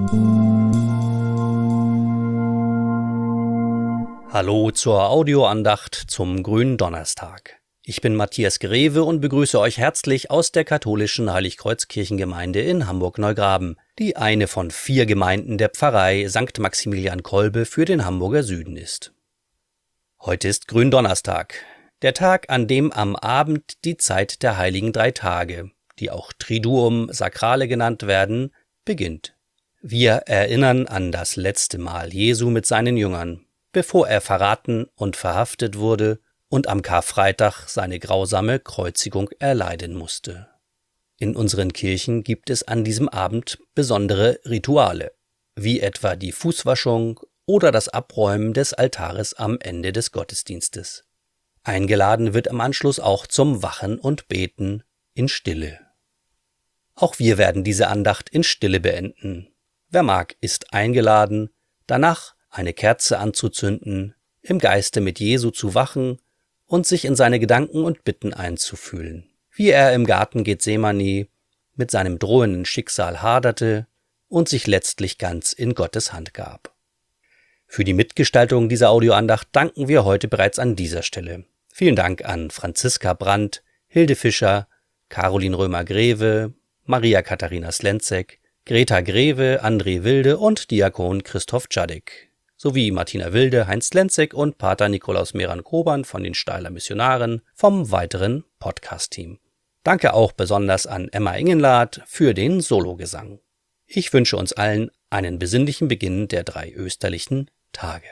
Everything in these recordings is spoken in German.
Hallo zur Audioandacht zum Gründonnerstag. Ich bin Matthias Greve und begrüße euch herzlich aus der katholischen Heiligkreuzkirchengemeinde in Hamburg-Neugraben, die eine von 4 Gemeinden der Pfarrei St. Maximilian Kolbe für den Hamburger Süden ist. Heute ist Gründonnerstag, der Tag, an dem am Abend die Zeit der heiligen 3 Tage, die auch Triduum Sacrale genannt werden, beginnt. Wir erinnern an das letzte Mal Jesu mit seinen Jüngern, bevor er verraten und verhaftet wurde und am Karfreitag seine grausame Kreuzigung erleiden musste. In unseren Kirchen gibt es an diesem Abend besondere Rituale, wie etwa die Fußwaschung oder das Abräumen des Altares am Ende des Gottesdienstes. Eingeladen wird am Anschluss auch zum Wachen und Beten in Stille. Auch wir werden diese Andacht in Stille beenden. Wer mag, ist eingeladen, danach eine Kerze anzuzünden, im Geiste mit Jesu zu wachen und sich in seine Gedanken und Bitten einzufühlen, wie er im Garten Gethsemane mit seinem drohenden Schicksal haderte und sich letztlich ganz in Gottes Hand gab. Für die Mitgestaltung dieser Audioandacht danken wir heute bereits an dieser Stelle. Vielen Dank an Franziska Brandt, Hilde Fischer, Caroline Römer-Greve, Maria Katharina Slenzek, Greta Greve, André Wilde und Diakon Christoph Czadek, sowie Martina Wilde, Heinz Slenzek und Pater Nikolaus Meran-Koban von den Steiler Missionaren vom weiteren Podcast-Team. Danke auch besonders an Emma Engenlath für den Sologesang. Ich wünsche uns allen einen besinnlichen Beginn der 3 österlichen Tage.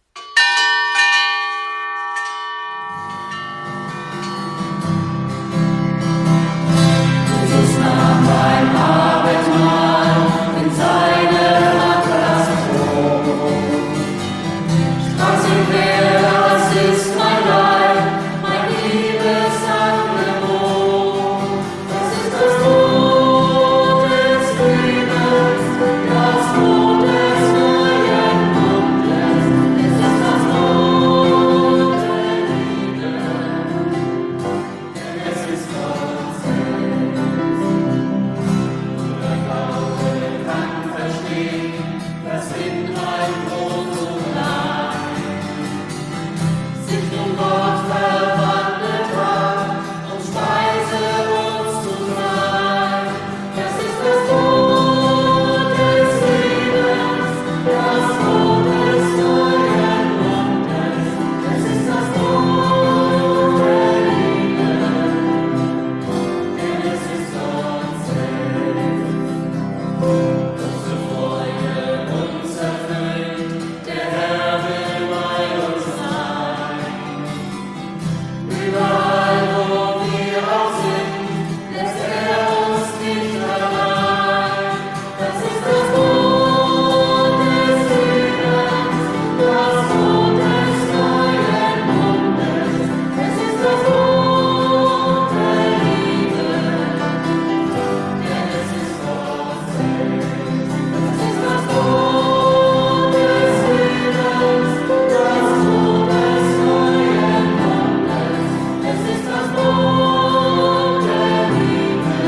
Jesus nahm beim Abendmahl in seine Hand das Brot. Sprach sie quer, das ist mein Leib, mein Liebesangebot. Das ist das Brot des Lebens, das Brot des neuen Bundes. Es ist das Brot der Liebe, denn es ist Gott selbst. Nur Glaube kann verstehen, dass in ein Brot zugleich sich nun Gott verwandelt hat, um Speise uns zu sein. Das ist das Brot des Lebens, das Brot des neuen Bundes. Es ist das Brot der Liebe, denn es ist Gott selbst. Große Freude uns erfüllt, der Herr will bei uns sein. Überall, wo wir auch sind, lässt er uns nicht allein. Das ist das Brot des Lebens, das Brot des neuen Bundes. Es ist das Brot der Liebe, denn es ist Gott selbst. Es ist das Brot des Lebens, das Brot des neuen Bundes. Es ist das Brot der Liebe,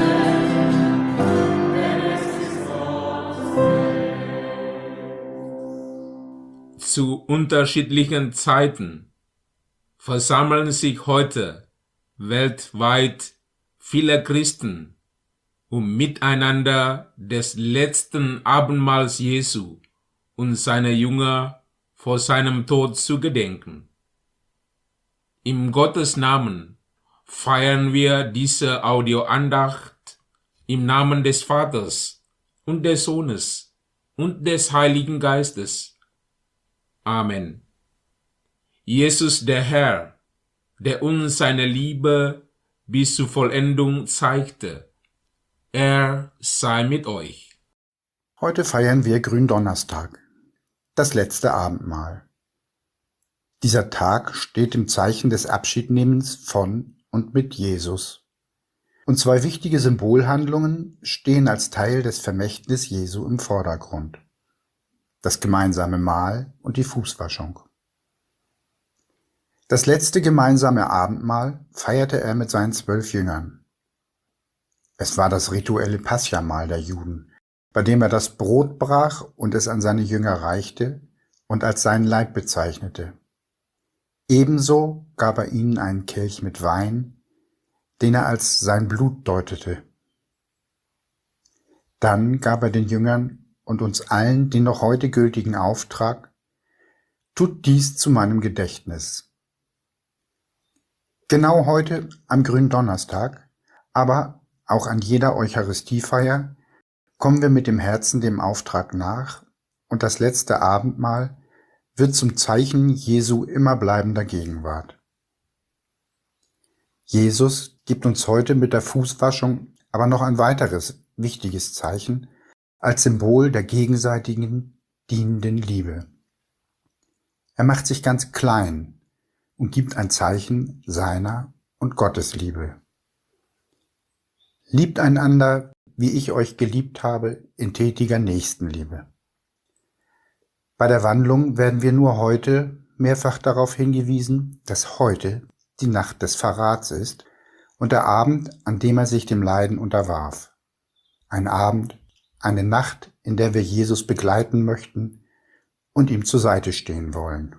denn es ist Gott selbst. Zu unterschiedlichen Zeiten versammeln sich heute weltweit viele Christen, um miteinander des letzten Abendmahls Jesu und seiner Jünger vor seinem Tod zu gedenken. Im Gottes Namen feiern wir diese Audioandacht im Namen des Vaters und des Sohnes und des Heiligen Geistes. Amen. Jesus der Herr, der uns seine Liebe bis zur Vollendung zeigte, er sei mit euch. Heute feiern wir Gründonnerstag, das letzte Abendmahl. Dieser Tag steht im Zeichen des Abschiednehmens von und mit Jesus. Und 2 wichtige Symbolhandlungen stehen als Teil des Vermächtnisses Jesu im Vordergrund: das gemeinsame Mahl und die Fußwaschung. Das letzte gemeinsame Abendmahl feierte er mit seinen 12 Jüngern. Es war das rituelle Paschamahl der Juden, bei dem er das Brot brach und es an seine Jünger reichte und als seinen Leib bezeichnete. Ebenso gab er ihnen einen Kelch mit Wein, den er als sein Blut deutete. Dann gab er den Jüngern und uns allen den noch heute gültigen Auftrag: Tut dies zu meinem Gedächtnis. Genau heute am Gründonnerstag, aber auch an jeder Eucharistiefeier, kommen wir mit dem Herzen dem Auftrag nach, und das letzte Abendmahl wird zum Zeichen Jesu immerbleibender Gegenwart. Jesus gibt uns heute mit der Fußwaschung aber noch ein weiteres wichtiges Zeichen als Symbol der gegenseitigen, dienenden Liebe. Er macht sich ganz klein und gibt ein Zeichen seiner und Gottes Liebe. Liebt einander, wie ich euch geliebt habe, in tätiger Nächstenliebe. Bei der Wandlung werden wir nur heute mehrfach darauf hingewiesen, dass heute die Nacht des Verrats ist und der Abend, an dem er sich dem Leiden unterwarf. Ein Abend, eine Nacht, in der wir Jesus begleiten möchten und ihm zur Seite stehen wollen.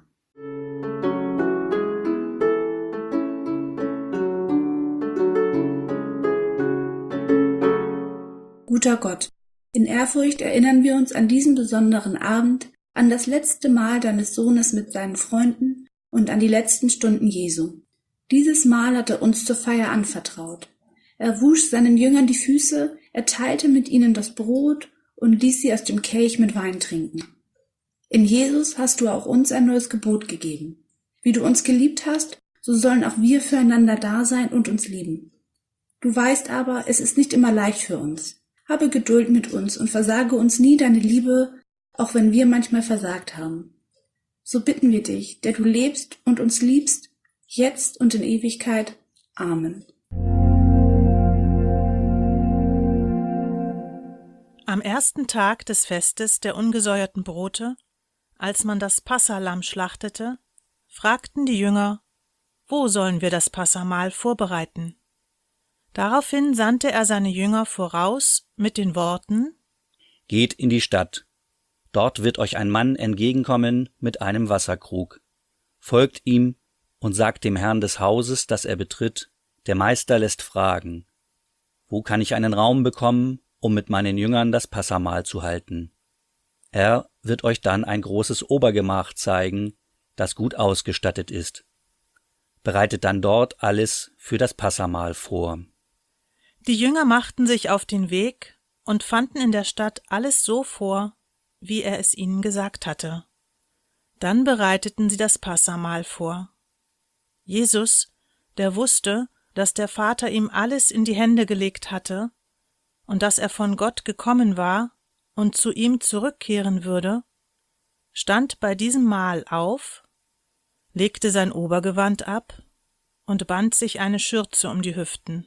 Guter Gott, in Ehrfurcht erinnern wir uns an diesen besonderen Abend, an das letzte Mahl deines Sohnes mit seinen Freunden und an die letzten Stunden Jesu. Dieses Mahl hat er uns zur Feier anvertraut. Er wusch seinen Jüngern die Füße, er teilte mit ihnen das Brot und ließ sie aus dem Kelch mit Wein trinken. In Jesus hast du auch uns ein neues Gebot gegeben. Wie du uns geliebt hast, so sollen auch wir füreinander da sein und uns lieben. Du weißt aber, es ist nicht immer leicht für uns. Habe Geduld mit uns und versage uns nie deine Liebe, auch wenn wir manchmal versagt haben. So bitten wir dich, der du lebst und uns liebst, jetzt und in Ewigkeit. Amen. Am ersten Tag des Festes der ungesäuerten Brote, als man das Passalamm schlachtete, fragten die Jünger: Wo sollen wir das Passamahl vorbereiten? Daraufhin sandte er seine Jünger voraus mit den Worten: Geht in die Stadt. Dort wird euch ein Mann entgegenkommen mit einem Wasserkrug. Folgt ihm und sagt dem Herrn des Hauses, das er betritt: Der Meister lässt fragen: Wo kann ich einen Raum bekommen, um mit meinen Jüngern das Passamahl zu halten? Er wird euch dann ein großes Obergemach zeigen, das gut ausgestattet ist. Bereitet dann dort alles für das Passamahl vor. Die Jünger machten sich auf den Weg und fanden in der Stadt alles so vor, wie er es ihnen gesagt hatte. Dann bereiteten sie das Passamahl vor. Jesus, der wusste, dass der Vater ihm alles in die Hände gelegt hatte und dass er von Gott gekommen war und zu ihm zurückkehren würde, stand bei diesem Mahl auf, legte sein Obergewand ab und band sich eine Schürze um die Hüften.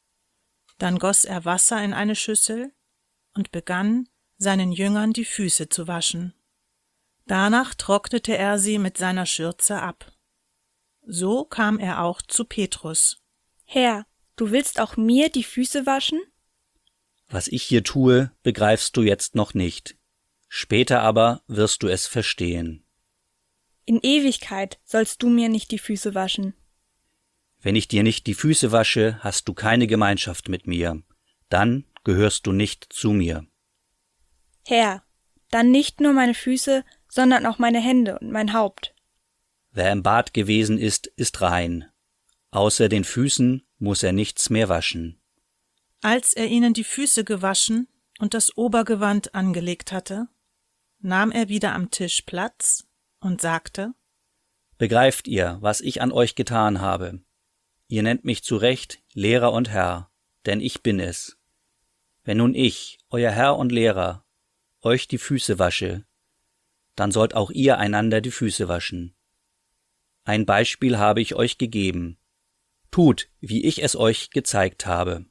Dann goss er Wasser in eine Schüssel und begann, seinen Jüngern die Füße zu waschen. Danach trocknete er sie mit seiner Schürze ab. So kam er auch zu Petrus. Herr, du willst auch mir die Füße waschen? Was ich hier tue, begreifst du jetzt noch nicht. Später aber wirst du es verstehen. In Ewigkeit sollst du mir nicht die Füße waschen. Wenn ich dir nicht die Füße wasche, hast du keine Gemeinschaft mit mir. Dann gehörst du nicht zu mir. Herr, dann nicht nur meine Füße, sondern auch meine Hände und mein Haupt. Wer im Bad gewesen ist, ist rein. Außer den Füßen muss er nichts mehr waschen. Als er ihnen die Füße gewaschen und das Obergewand angelegt hatte, nahm er wieder am Tisch Platz und sagte: Begreift ihr, was ich an euch getan habe? Ihr nennt mich zu Recht Lehrer und Herr, denn ich bin es. Wenn nun ich, euer Herr und Lehrer, euch die Füße wasche, dann sollt auch ihr einander die Füße waschen. Ein Beispiel habe ich euch gegeben. Tut, wie ich es euch gezeigt habe.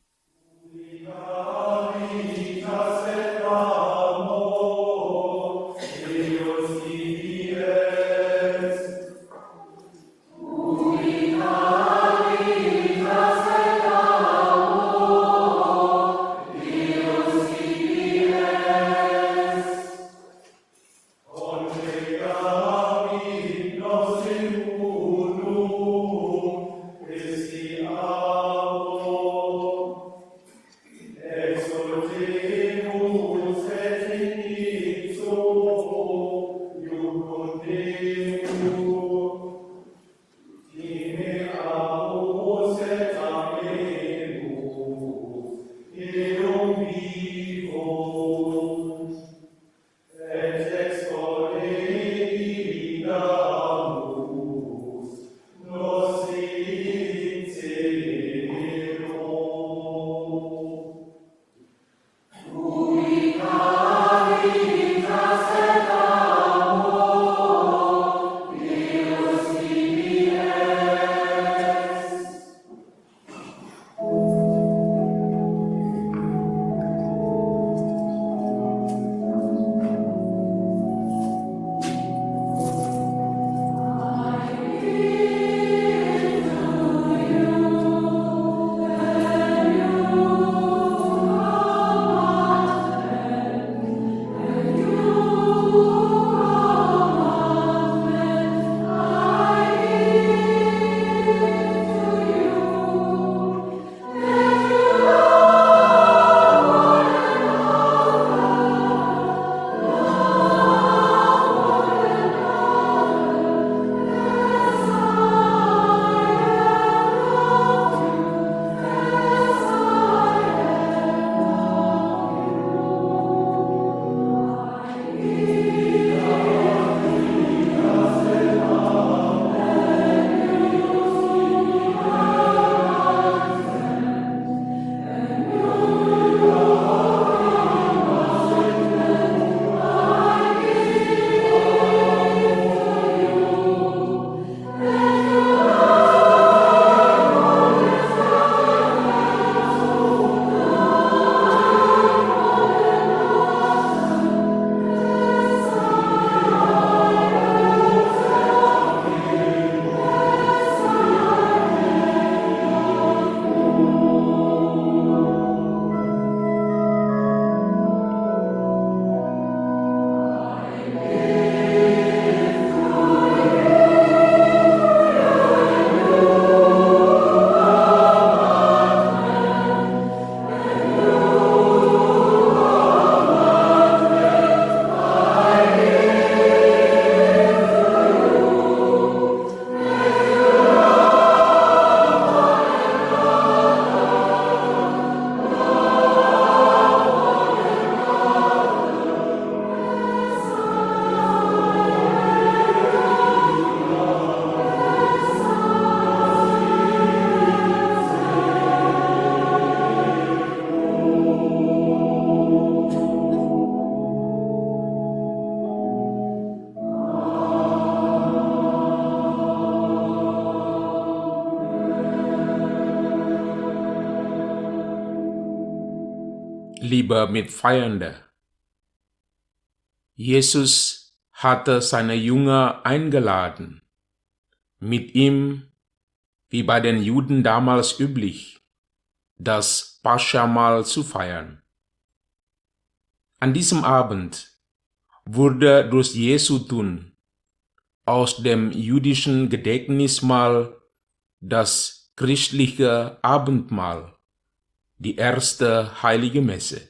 liebe Mitfeiernde. Jesus hatte seine Jünger eingeladen, mit ihm, wie bei den Juden damals üblich, das Paschamal zu feiern. An diesem Abend wurde durch Jesu Tun aus dem jüdischen Gedächtnismahl das christliche Abendmahl, die erste heilige Messe.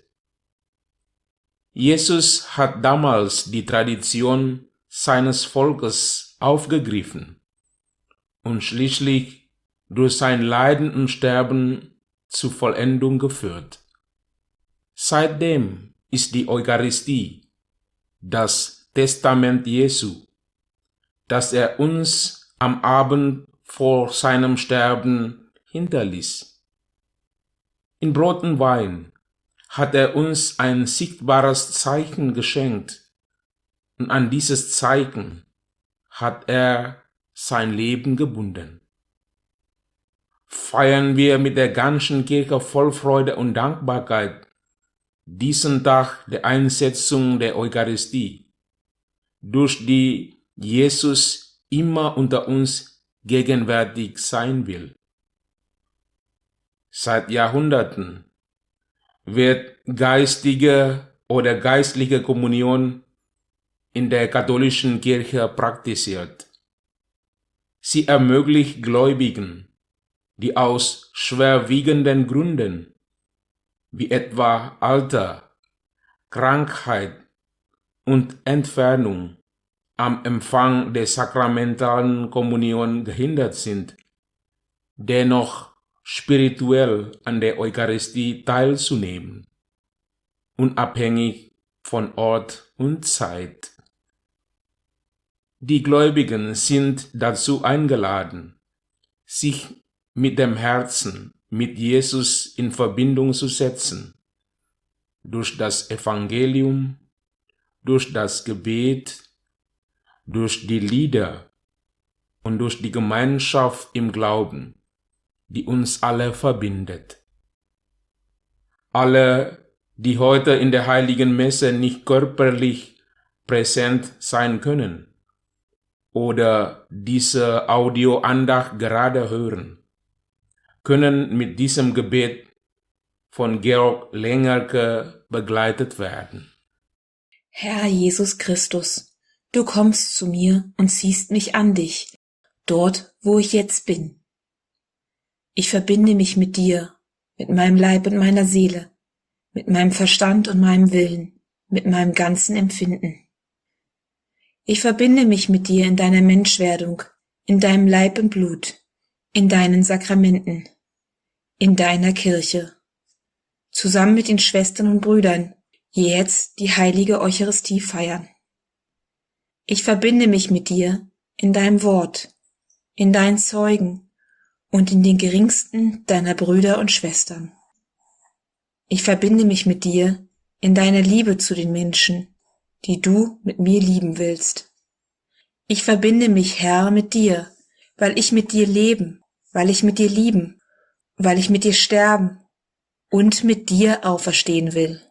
Jesus hat damals die Tradition seines Volkes aufgegriffen und schließlich durch sein Leiden und Sterben zur Vollendung geführt. Seitdem ist die Eucharistie das Testament Jesu, das er uns am Abend vor seinem Sterben hinterließ. In Brot und Wein hat er uns ein sichtbares Zeichen geschenkt, und an dieses Zeichen hat er sein Leben gebunden. Feiern wir mit der ganzen Kirche voll Freude und Dankbarkeit diesen Tag der Einsetzung der Eucharistie, durch die Jesus immer unter uns gegenwärtig sein will. Seit Jahrhunderten wird geistige oder geistliche Kommunion in der katholischen Kirche praktiziert. Sie ermöglicht Gläubigen, die aus schwerwiegenden Gründen, wie etwa Alter, Krankheit und Entfernung, am Empfang der sakramentalen Kommunion gehindert sind, dennoch spirituell an der Eucharistie teilzunehmen, unabhängig von Ort und Zeit. Die Gläubigen sind dazu eingeladen, sich mit dem Herzen mit Jesus in Verbindung zu setzen, durch das Evangelium, durch das Gebet, durch die Lieder und durch die Gemeinschaft im Glauben, die uns alle verbindet. Alle, die heute in der heiligen Messe nicht körperlich präsent sein können oder diese Audioandacht gerade hören, können mit diesem Gebet von Georg Lengerke begleitet werden. Herr Jesus Christus, du kommst zu mir und ziehst mich an dich, dort, wo ich jetzt bin. Ich verbinde mich mit dir, mit meinem Leib und meiner Seele, mit meinem Verstand und meinem Willen, mit meinem ganzen Empfinden. Ich verbinde mich mit dir in deiner Menschwerdung, in deinem Leib und Blut, in deinen Sakramenten, in deiner Kirche, zusammen mit den Schwestern und Brüdern, die jetzt die heilige Eucharistie feiern. Ich verbinde mich mit dir in deinem Wort, in deinen Zeugen und in den geringsten deiner Brüder und Schwestern. Ich verbinde mich mit dir in deiner Liebe zu den Menschen, die du mit mir lieben willst. Ich verbinde mich, Herr, mit dir, weil ich mit dir leben, weil ich mit dir lieben, weil ich mit dir sterben und mit dir auferstehen will.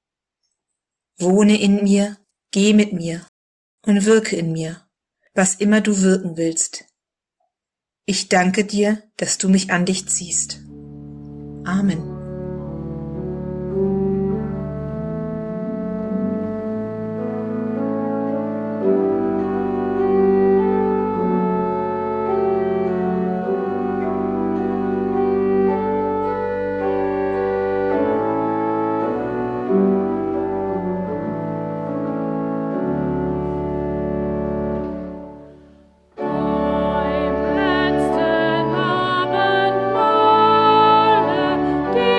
Wohne in mir, geh mit mir und wirke in mir, was immer du wirken willst. Ich danke dir, dass du mich an dich ziehst. Amen. Beim letzten Abendmahle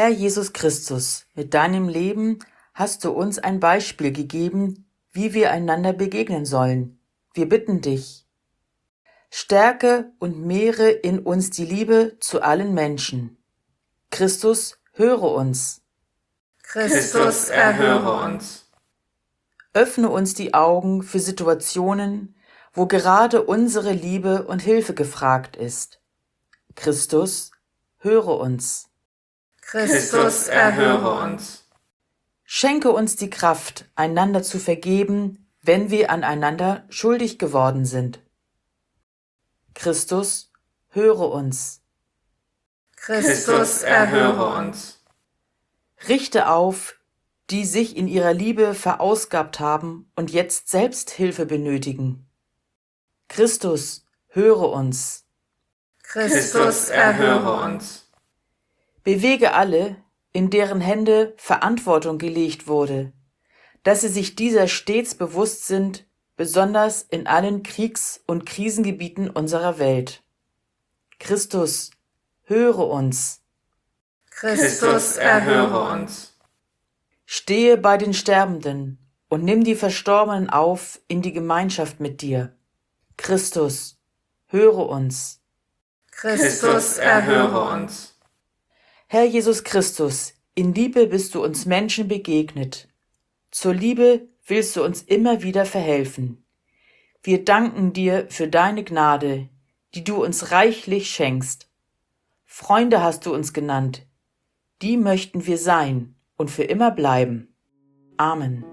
Herr Jesus Christus, mit deinem Leben hast du uns ein Beispiel gegeben, wie wir einander begegnen sollen. Wir bitten dich. Stärke und mehre in uns die Liebe zu allen Menschen. Christus, höre uns. Christus, erhöre uns. Öffne uns die Augen für Situationen, wo gerade unsere Liebe und Hilfe gefragt ist. Christus, höre uns. Christus, erhöre uns. Schenke uns die Kraft, einander zu vergeben, wenn wir aneinander schuldig geworden sind. Christus, höre uns. Christus, erhöre uns. Richte auf, die sich in ihrer Liebe verausgabt haben und jetzt selbst Hilfe benötigen. Christus, höre uns. Christus, erhöre uns. Bewege alle, in deren Hände Verantwortung gelegt wurde, dass sie sich dieser stets bewusst sind, besonders in allen Kriegs- und Krisengebieten unserer Welt. Christus, höre uns. Christus, erhöre uns. Stehe bei den Sterbenden und nimm die Verstorbenen auf in die Gemeinschaft mit dir. Christus, höre uns. Christus, erhöre uns. Herr Jesus Christus, in Liebe bist du uns Menschen begegnet. Zur Liebe willst du uns immer wieder verhelfen. Wir danken dir für deine Gnade, die du uns reichlich schenkst. Freunde hast du uns genannt. Die möchten wir sein und für immer bleiben. Amen.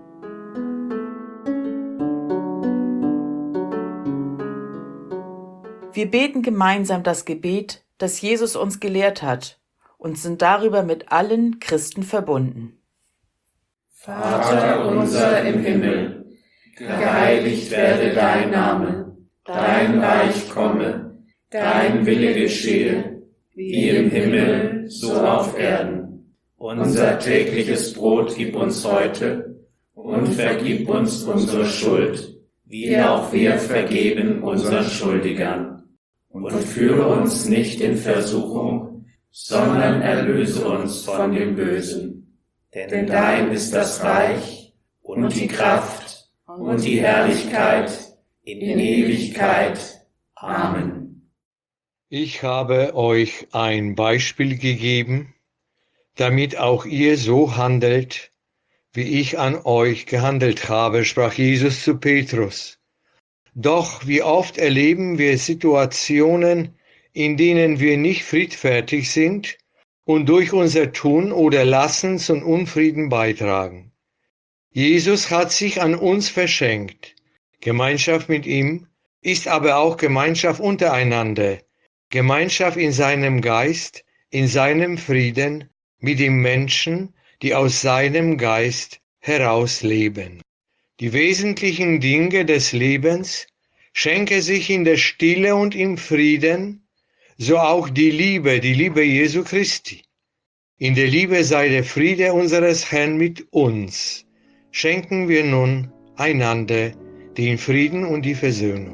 Wir beten gemeinsam das Gebet, das Jesus uns gelehrt hat, und sind darüber mit allen Christen verbunden. Vater unser im Himmel, geheiligt werde dein Name, dein Reich komme, dein Wille geschehe, wie im Himmel, so auf Erden. Unser tägliches Brot gib uns heute und vergib uns unsere Schuld, wie auch wir vergeben unseren Schuldigern. Und führe uns nicht in Versuchung, sondern erlöse uns von dem Bösen. Denn dein ist das Reich und die Kraft und die Herrlichkeit in Ewigkeit. Amen. Ich habe euch ein Beispiel gegeben, damit auch ihr so handelt, wie ich an euch gehandelt habe, sprach Jesus zu Petrus. Doch wie oft erleben wir Situationen, in denen wir nicht friedfertig sind und durch unser Tun oder Lassen zum Unfrieden beitragen. Jesus hat sich an uns verschenkt. Gemeinschaft mit ihm ist aber auch Gemeinschaft untereinander, Gemeinschaft in seinem Geist, in seinem Frieden, mit den Menschen, die aus seinem Geist heraus leben. Die wesentlichen Dinge des Lebens schenke sich in der Stille und im Frieden, so auch die Liebe Jesu Christi. In der Liebe sei der Friede unseres Herrn mit uns. Schenken wir nun einander den Frieden und die Versöhnung.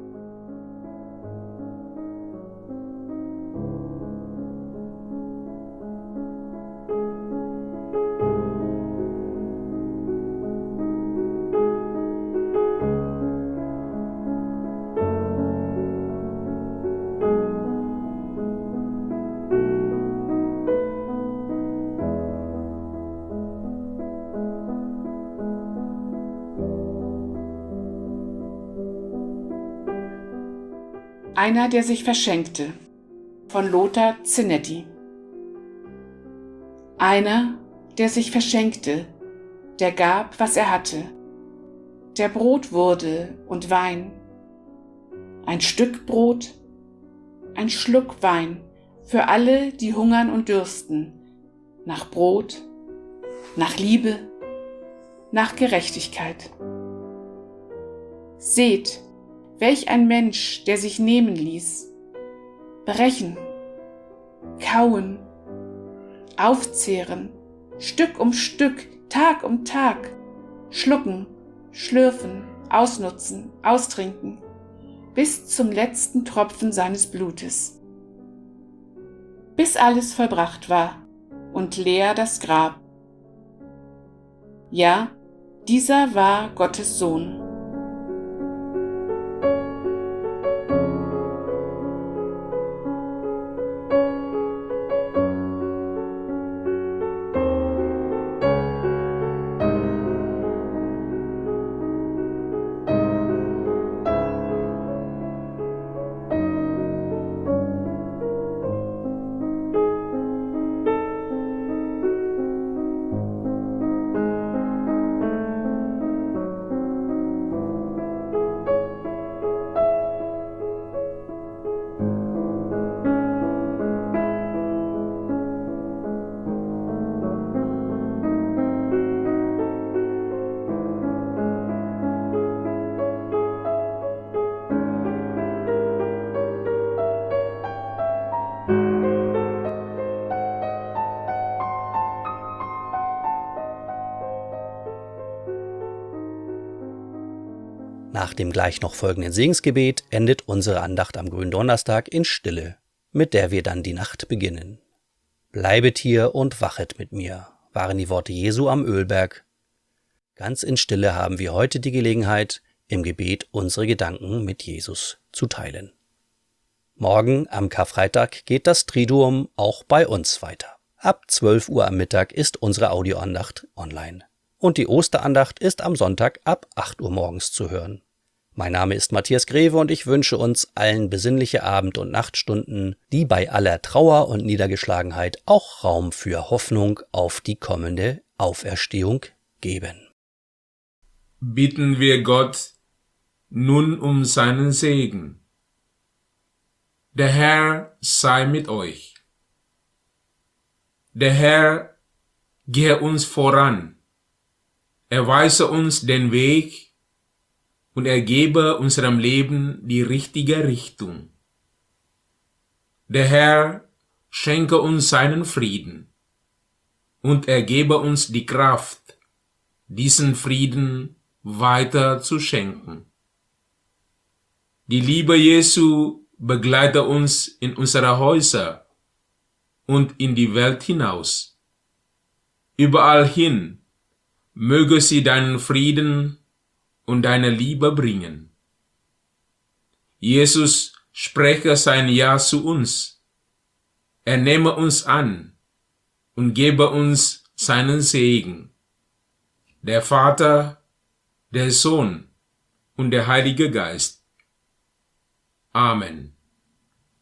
Einer, der sich verschenkte, von Lothar Zinetti. Einer, der sich verschenkte, der gab, was er hatte, der Brot wurde und Wein, ein Stück Brot, ein Schluck Wein für alle, die hungern und dürsten, nach Brot, nach Liebe, nach Gerechtigkeit. Seht, welch ein Mensch, der sich nehmen ließ, brechen, kauen, aufzehren, Stück um Stück, Tag um Tag, schlucken, schlürfen, ausnutzen, austrinken, bis zum letzten Tropfen seines Blutes. Bis alles vollbracht war, und leer das Grab. Ja, dieser war Gottes Sohn. Nach dem gleich noch folgenden Segensgebet endet unsere Andacht am Gründonnerstag in Stille, mit der wir dann die Nacht beginnen. Bleibet hier und wachet mit mir, waren die Worte Jesu am Ölberg. Ganz in Stille haben wir heute die Gelegenheit, im Gebet unsere Gedanken mit Jesus zu teilen. Morgen am Karfreitag geht das Triduum auch bei uns weiter. Ab 12 Uhr am Mittag ist unsere Audioandacht online. Und die Osterandacht ist am Sonntag ab 8 Uhr morgens zu hören. Mein Name ist Matthias Greve und ich wünsche uns allen besinnliche Abend- und Nachtstunden, die bei aller Trauer und Niedergeschlagenheit auch Raum für Hoffnung auf die kommende Auferstehung geben. Bitten wir Gott nun um seinen Segen. Der Herr sei mit euch. Der Herr gehe uns voran. Er weise uns den Weg und er gebe unserem Leben die richtige Richtung. Der Herr schenke uns seinen Frieden und er gebe uns die Kraft, diesen Frieden weiter zu schenken. Die Liebe Jesu begleite uns in unsere Häuser und in die Welt hinaus. Überall hin möge sie deinen Frieden und deine Liebe bringen. Jesus spreche sein Ja zu uns. Er nehme uns an und gebe uns seinen Segen. Der Vater, der Sohn und der Heilige Geist. Amen.